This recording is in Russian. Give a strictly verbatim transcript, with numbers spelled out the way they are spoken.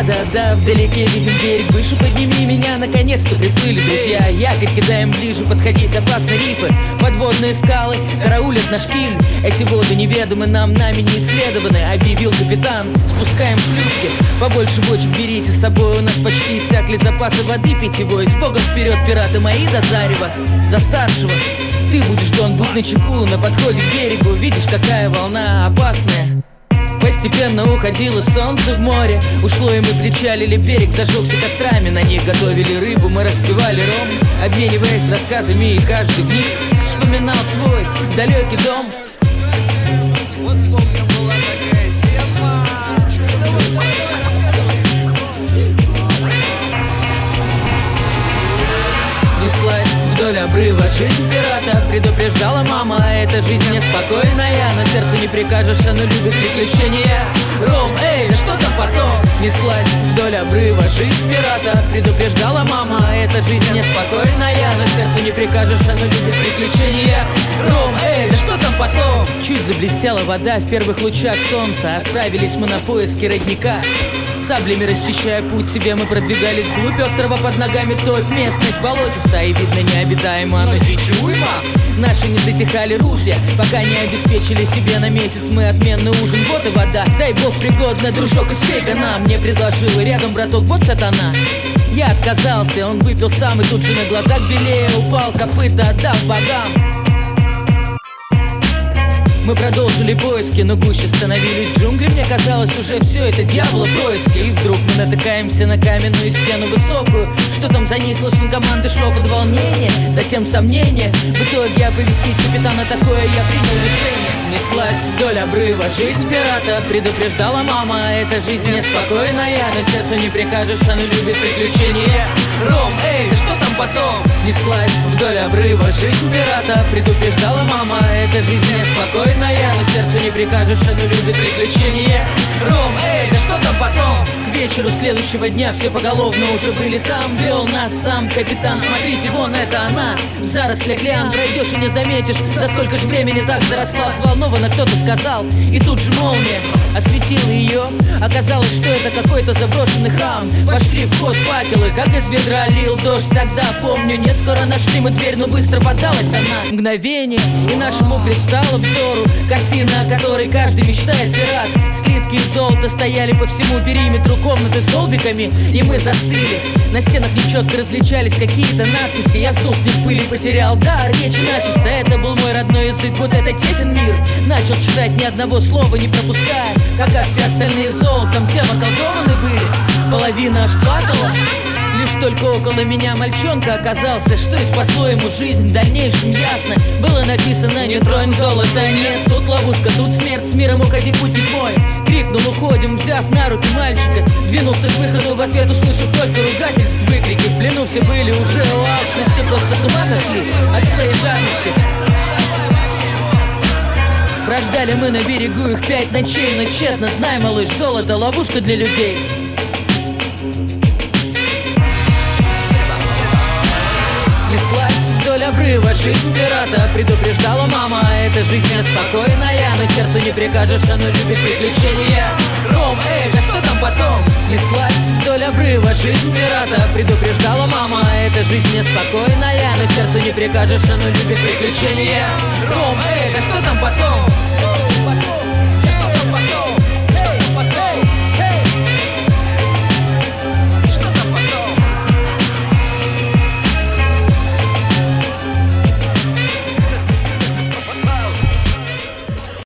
Да-да-да, вдалеке видим берег, выше подними меня. Наконец-то приплыли друзья, якорь кидаем ближе, подходить опасны рифы. Подводные скалы караулят наш киль. Эти воды неведомы нам, нами не исследованы, объявил капитан. Спускаем шлюпки, побольше бочек берите с собой. У нас почти иссякли запасы воды питьевой. С Богом вперед, пираты мои, до зарева. За старшего ты будешь, Дон, будь начеку. На подходе к берегу видишь, какая волна опасная. Постепенно уходило солнце в море. Ушло, и мы причалили, берег зажегся кострами. На них готовили рыбу, мы распивали ром, обмениваясь рассказами, и каждый в них вспоминал свой далекий дом. Вот помню, была такая тема. Неслась вдоль обрыва жизнь пирата, предупреждала мама, эта жизнь неспокойная. Но сердцу не прикажешь, оно любит приключения. Ром, эй, да что там потом? Неслась вдоль обрыва жизнь пирата, предупреждала мама, эта жизнь неспокойная. Но сердцу не прикажешь, оно любит приключения. Ром, эй, да что там потом? Чуть заблестела вода в первых лучах солнца. Отправились мы на поиски родника. Саблями расчищая путь себе, мы продвигались вглубь острова. Под ногами топь, местность болотистая, и видно необитаема, но дичи уйма. Наши не затихали ружья, пока не обеспечили себе на месяц мы отменный ужин. Вот и вода, дай бог пригодна, дружок, успей-ка нам. Мне предложил, и рядом браток, вот сатана. Я отказался, он выпил сам, и тут же на глазах белее упал, копыта отдав богам. Мы продолжили поиски, но гуще становились джунгли. Мне казалось, уже все это дьявола происки. И вдруг мы натыкаемся на каменную стену высокую. Что там за ней слышен команды, шепот, волнение, затем сомнение. В итоге оповестить капитана такое я принял решение. Неслась вдоль обрыва жизнь пирата, предупреждала мама, эта жизнь неспокойная. Но сердцу не прикажешь, оно любит приключения. Ром, эй, да что там потом? Неслась вдоль обрыва жизнь пирата, предупреждала мама, эта жизнь неспокойная. Но сердцу не прикажешь, оно любит приключения. Ром, эй, да что там потом? К вечеру следующего дня все поголовно уже были там. Вел нас сам капитан, смотрите, вон это она. В зарослях лиан пройдешь и не заметишь, за сколько же времени так заросла. Взволнованно кто-то сказал, и тут же молния осветила ее. Оказалось, что это какой-то заброшенный храм. Пошли в ход факелы, как из ведра лил дождь. Тогда, помню, не скоро нашли мы дверь, но быстро поддалась она. Мгновение, и нашему предстало взору картина, о которой каждый мечтает пират. Слитки из золота стояли по всему периметру комнаты с столбиками, и мы застыли. На стенах нечетко различались какие-то надписи. Я сдул с них пыли, потерял дар речи начисто. Это был мой родной язык, вот это тесен мир. Начал читать, ни одного слова не пропуская. Как и все остальные золотом тем околдованы были. Половина аж плакала. Лишь только около меня мальчонка оказался, что и спасло ему жизнь. В дальнейшем ясно было написано: не тронь золото, нет, тут ловушка, тут смерть, с миром уходи, путь не твой. Крикнул, уходим, взяв на руки мальчика. Двинулся к выходу, в ответ услышав только ругательств, выкрики. В плену все были уже у алчности, просто с ума сошли от своей жадности. Прождали мы на берегу их пять ночей, но тщетно, знай, малыш, золото — ловушка для людей. Неслась вдоль обрыва жизнь пирата, предупреждала мама, эта жизнь неспокойная. Но сердцу не прикажешь, оно любит приключения. Ром, эй, да что там потом? Неслась вдоль обрыва жизнь пирата, предупреждала мама, эта жизнь неспокойная. Но сердцу не прикажешь, оно любит приключения. Ром, эй, да что там потом?